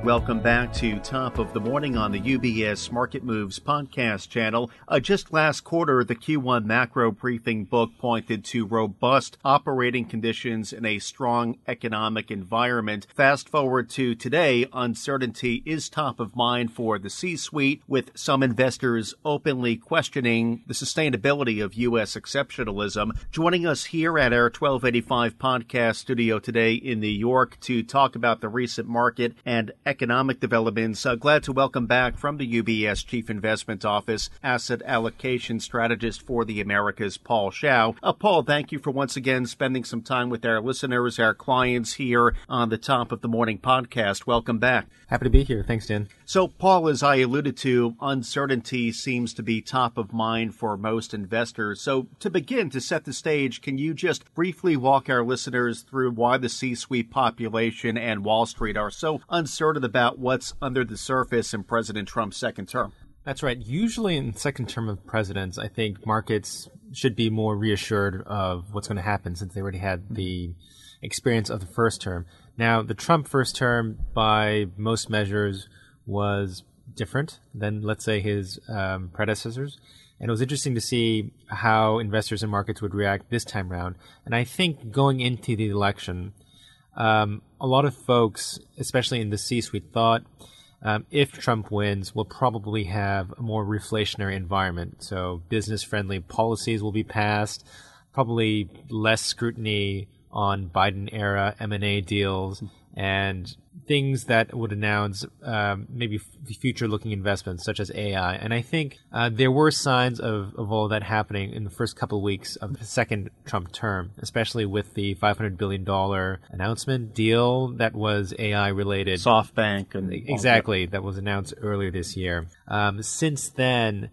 Welcome back to Top of the Morning on the UBS Market Moves podcast channel. Just last quarter, the Q1 macro briefing book pointed to robust operating conditions in a strong economic environment. Fast forward to today, uncertainty is top of mind for the C-suite, with some investors openly questioning the sustainability of U.S. exceptionalism. Joining us here at our 1285 podcast studio today in New York to talk about the recent market and economic developments. Glad to welcome back from the UBS Chief Investment Office, Asset Allocation Strategist for the Americas, Paul Shao. Paul, thank you for once again spending some time with our listeners, our clients here on the Top of the Morning podcast. Welcome back. Happy to be here. Thanks, Dan. So, Paul, as I alluded to, uncertainty seems to be top of mind for most investors. So, to begin, to set the stage, can you just briefly walk our listeners through why the C-suite population and Wall Street are so uncertain about what's under the surface in President Trump's second term? That's right. Usually in the second term of presidents, I think markets should be more reassured of what's going to happen since they already had the experience of the first term. Now, the Trump first term, by most measures, was different than, let's say, his predecessors. And it was interesting to see how investors and markets would react this time around. And I think going into the election, a lot of folks, especially in the C-suite, thought if Trump wins, we'll probably have a more reflationary environment. So business-friendly policies will be passed, probably less scrutiny on Biden-era M&A deals, and things that would announce maybe future-looking investments such as AI. And I think there were signs of all that happening in the first couple of weeks of the second Trump term, especially with the $500 billion announcement deal that was AI-related. SoftBank. Exactly, that was announced earlier this year. Since then,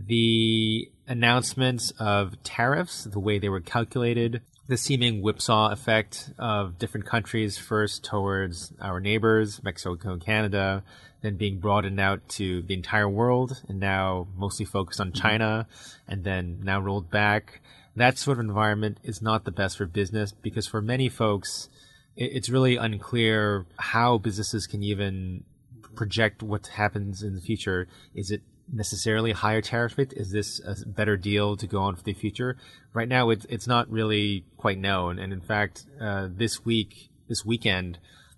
the announcements of tariffs, the way they were calculated, the seeming whipsaw effect of different countries, first towards our neighbors, Mexico and Canada, then being broadened out to the entire world, and now mostly focused on China, and then now rolled back. That sort of environment is not the best for business, because for many folks, it's really unclear how businesses can even project what happens in the future. Is it necessarily a higher tariff rate? Is this a better deal to go on for the future? Right now, it's not really quite known. And in fact, this weekend,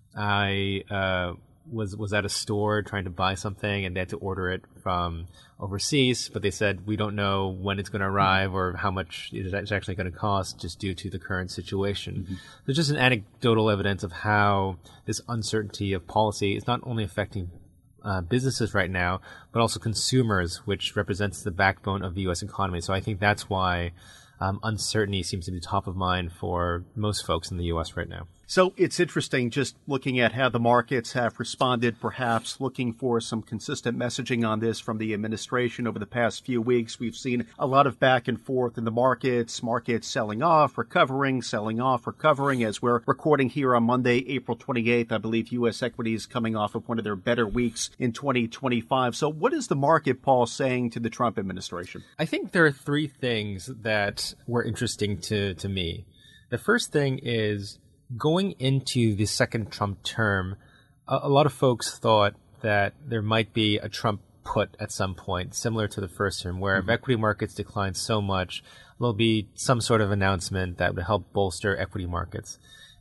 I was at a store trying to buy something, and they had to order it from overseas, but they said, we don't know when it's going to arrive or how much it's actually going to cost, just due to the current situation. Mm-hmm. There's just an anecdotal evidence of how this uncertainty of policy is not only affecting businesses right now, but also consumers, which represents the backbone of the U.S. economy. So I think that's why uncertainty seems to be top of mind for most folks in the U.S. right now. So it's interesting just looking at how the markets have responded, perhaps looking for some consistent messaging on this from the administration over the past few weeks. We've seen a lot of back and forth in the markets selling off, recovering, selling off, recovering. As we're recording here on Monday, April 28th, I believe U.S. equities coming off of one of their better weeks in 2025. So what is the market, Paul, saying to the Trump administration? I think there are three things that were interesting to me. The first thing is, going into the second Trump term, a lot of folks thought that there might be a Trump put at some point, similar to the first term, where if equity markets decline so much, there'll be some sort of announcement that would help bolster equity markets.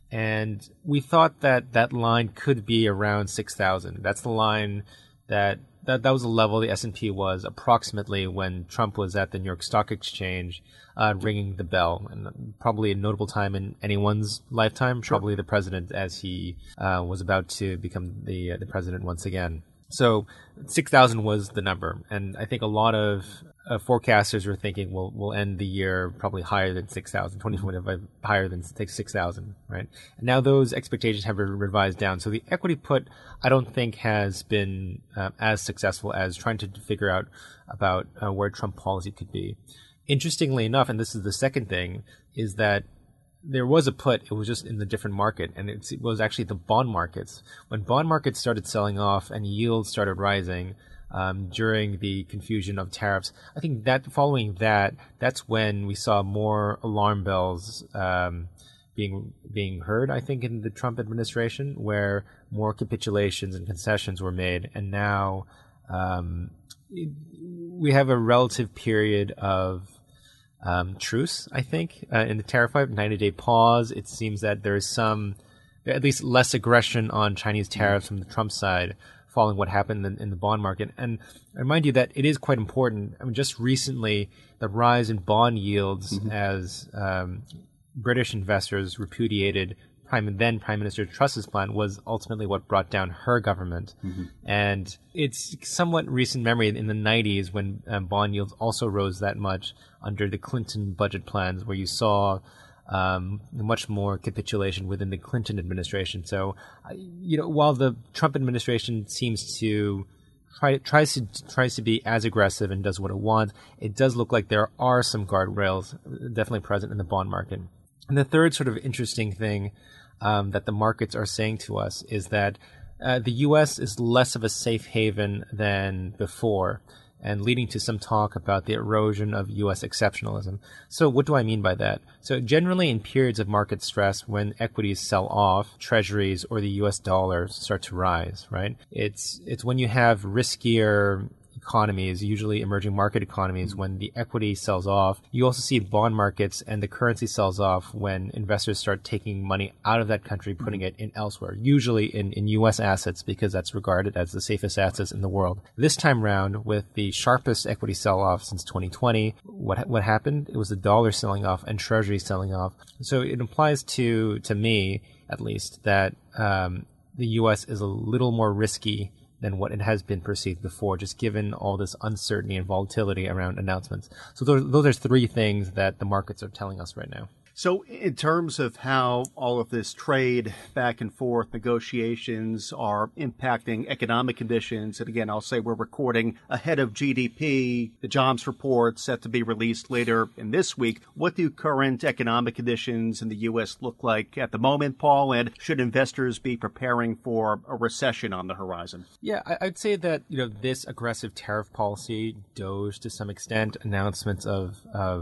And we thought that that line could be around 6,000. That's the line that was the level the S&P was approximately when Trump was at the New York Stock Exchange ringing the bell. And probably a notable time in anyone's lifetime, Sure. Probably the president as he was about to become the president once again. So 6,000 was the number. And I think a lot of forecasters were thinking, well, we'll end the year probably higher than 6,000, 2025 higher than 6,000, right? And now those expectations have been revised down. So the equity put, I don't think, has been as successful as trying to figure out about where Trump policy could be. Interestingly enough, and this is the second thing, is that there was a put, it was just in the different market, and it was actually the bond markets. When bond markets started selling off and yields started rising during the confusion of tariffs, I think that following that, that's when we saw more alarm bells being heard, I think, in the Trump administration, where more capitulations and concessions were made, and now we have a relative period of truce, I think, in the tariff fight, 90-day pause. It seems that there is some, at least less aggression on Chinese tariffs from the Trump side following what happened in the bond market. And I remind you that it is quite important. I mean, just recently, the rise in bond yields as British investors repudiated then Prime Minister Truss's plan was ultimately what brought down her government. And it's somewhat recent memory in the 90s when bond yields also rose that much under the Clinton budget plans, where you saw much more capitulation within the Clinton administration. So, while the Trump administration seems to tries to be as aggressive and does what it wants, it does look like there are some guardrails definitely present in the bond market. And the third sort of interesting thing that the markets are saying to us is that the U.S. is less of a safe haven than before, and leading to some talk about the erosion of U.S. exceptionalism. So what do I mean by that? So generally in periods of market stress, when equities sell off, treasuries or the U.S. dollar start to rise, right? It's when you have riskier economies, usually emerging market economies, when the equity sells off. You also see bond markets and the currency sells off when investors start taking money out of that country, putting it in elsewhere, usually in U.S. assets, because that's regarded as the safest assets in the world. This time round, with the sharpest equity sell-off since 2020, what happened? It was the dollar selling off and treasury selling off. So it implies to me, at least, that the U.S. is a little more risky than what it has been perceived before, just given all this uncertainty and volatility around announcements. So those are three things that the markets are telling us right now. So in terms of how all of this trade back and forth negotiations are impacting economic conditions, and again, I'll say we're recording ahead of GDP, the jobs report set to be released later in this week. What do current economic conditions in the U.S. look like at the moment, Paul? And should investors be preparing for a recession on the horizon? Yeah, I'd say that this aggressive tariff policy, DOGE to some extent, announcements of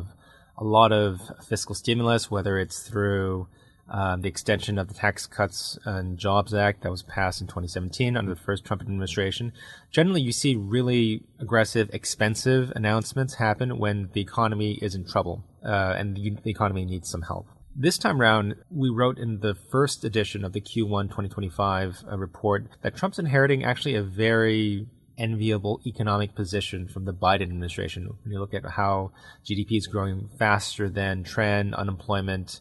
a lot of fiscal stimulus, whether it's through the extension of the Tax Cuts and Jobs Act that was passed in 2017 under the first Trump administration. Generally, you see really aggressive, expensive announcements happen when the economy is in trouble and the economy needs some help. This time around, we wrote in the first edition of the Q1 2025 report that Trump's inheriting actually a very enviable economic position from the Biden administration. When you look at how GDP is growing faster than trend, unemployment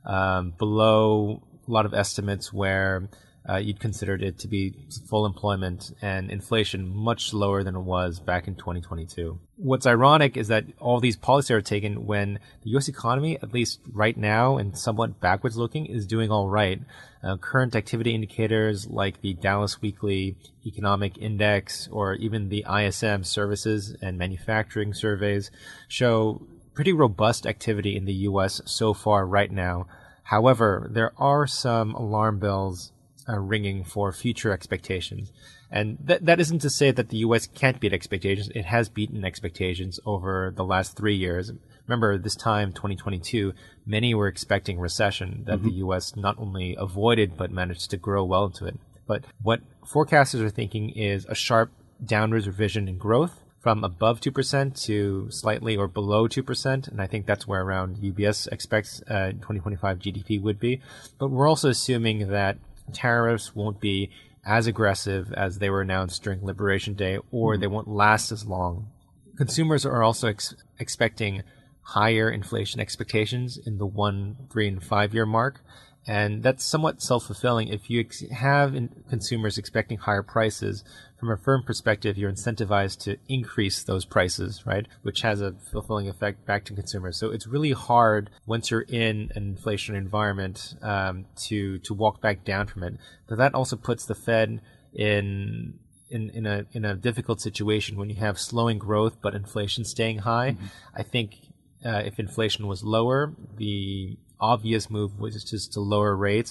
below a lot of estimates where you'd considered it to be full employment, and inflation much lower than it was back in 2022. What's ironic is that all these policies are taken when the U.S. economy, at least right now and somewhat backwards looking, is doing all right. Current activity indicators like the Dallas Weekly Economic Index or even the ISM services and manufacturing surveys show pretty robust activity in the U.S. so far right now. However, there are some alarm bells ringing for future expectations. And that isn't to say that the U.S. can't beat expectations. It has beaten expectations over the last 3 years. Remember, this time, 2022, many were expecting recession that the U.S. not only avoided but managed to grow well into it. But what forecasters are thinking is a sharp downwards revision in growth from above 2% to slightly or below 2%. And I think that's where around UBS expects 2025 GDP would be. But we're also assuming that tariffs won't be as aggressive as they were announced during Liberation Day, or they won't last as long. Consumers are also expecting higher inflation expectations in the 1, 3, and 5 year mark. And that's somewhat self-fulfilling. If you have consumers expecting higher prices, from a firm perspective, you're incentivized to increase those prices, right? Which has a fulfilling effect back to consumers. So it's really hard once you're in an inflationary environment to walk back down from it. But that also puts the Fed in a difficult situation when you have slowing growth but inflation staying high. I think if inflation was lower, the obvious move was just to lower rates.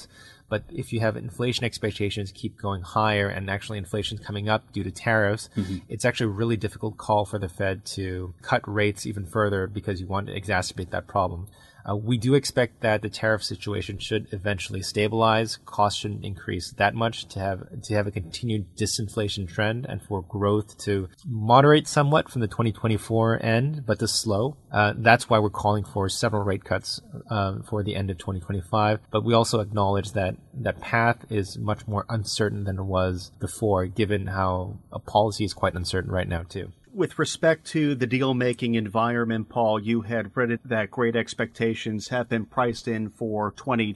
But if you have inflation expectations keep going higher and actually inflation's coming up due to tariffs, it's actually a really difficult call for the Fed to cut rates even further because you want to exacerbate that problem. We do expect that the tariff situation should eventually stabilize. Costs shouldn't increase that much to have a continued disinflation trend and for growth to moderate somewhat from the 2024 end, but to slow. That's why we're calling for several rate cuts for the end of 2025. But we also acknowledge that that path is much more uncertain than it was before, given how a policy is quite uncertain right now too. With respect to the deal-making environment, Paul, you had written that great expectations have been priced in for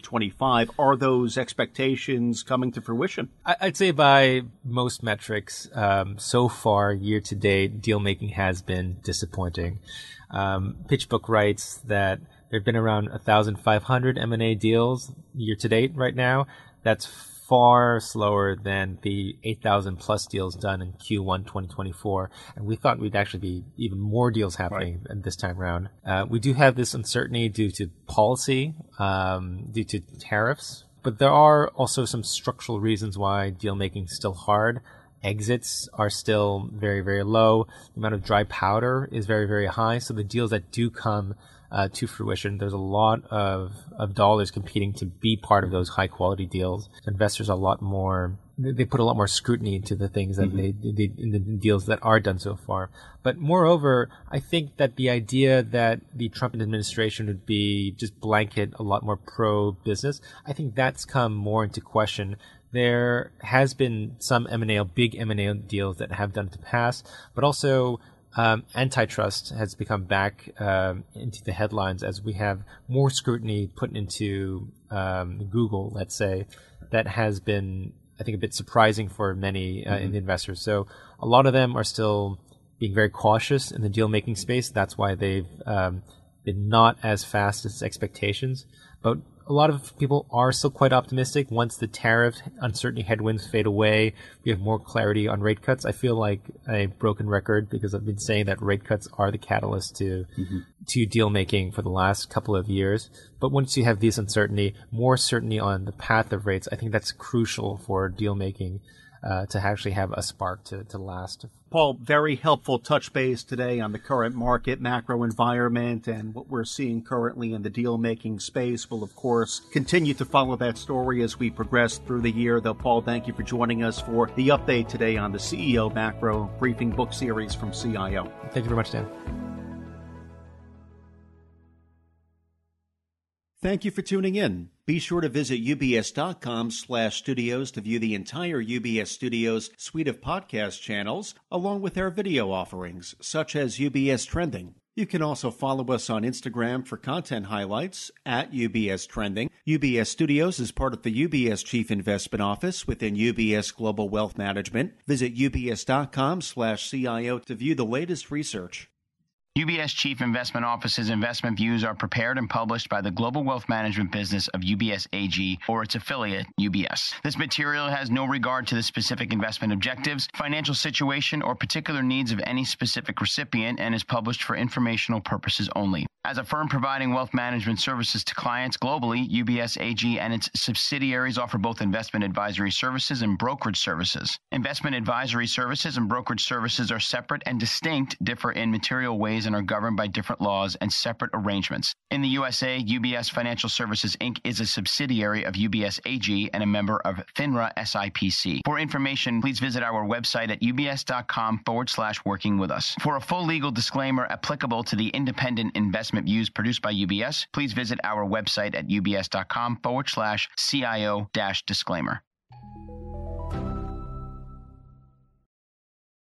2025. Are those expectations coming to fruition? I'd say by most metrics, so far, year to date, deal-making has been disappointing. PitchBook writes that there have been around 1,500 M&A deals year to date right now. That's far slower than the 8,000 plus deals done in Q1 2024. And we thought we'd actually be even more deals happening this time around. We do have this uncertainty due to policy, due to tariffs, but there are also some structural reasons why deal making is still hard. Exits are still very, very low. The amount of dry powder is very, very high. So the deals that do come to fruition, there's a lot of dollars competing to be part of those high quality deals. Investors are a lot more, they put a lot more scrutiny into the things that they in the deals that are done so far. But moreover, I think that the idea that the Trump administration would be just blanket a lot more pro business, I think that's come more into question. There has been some big M&A deals that have done to pass, but also antitrust has become back into the headlines as we have more scrutiny put into Google, let's say, that has been, I think, a bit surprising for many investors. So a lot of them are still being very cautious in the deal-making space. That's why they've been not as fast as expectations. But a lot of people are still quite optimistic. Once the tariff uncertainty headwinds fade away, we have more clarity on rate cuts. I feel like a broken record because I've been saying that rate cuts are the catalyst to deal making for the last couple of years. But once you have this uncertainty, more certainty on the path of rates, I think that's crucial for deal making to actually have a spark to last. Paul, very helpful touch base today on the current market macro environment and what we're seeing currently in the deal-making space. We'll, of course, continue to follow that story as we progress through the year. Though, Paul, thank you for joining us for the update today on the CEO Macro Briefing book series from CIO. Thank you very much, Dan. Thank you for tuning in. Be sure to visit ubs.com/studios to view the entire UBS Studios suite of podcast channels, along with our video offerings, such as UBS Trending. You can also follow us on Instagram for content highlights at UBS Trending. UBS Studios is part of the UBS Chief Investment Office within UBS Global Wealth Management. Visit ubs.com/CIO to view the latest research. UBS Chief Investment Office's investment views are prepared and published by the global wealth management business of UBS AG or its affiliate, UBS. This material has no regard to the specific investment objectives, financial situation, or particular needs of any specific recipient and is published for informational purposes only. As a firm providing wealth management services to clients globally, UBS AG and its subsidiaries offer both investment advisory services and brokerage services. Investment advisory services and brokerage services are separate and distinct, differ in material ways, and are governed by different laws and separate arrangements. In the USA, UBS Financial Services, Inc. is a subsidiary of UBS AG and a member of FINRA SIPC. For information, please visit our website at ubs.com/working with us. For a full legal disclaimer applicable to the independent investment views produced by UBS, please visit our website at ubs.com/CIO-disclaimer.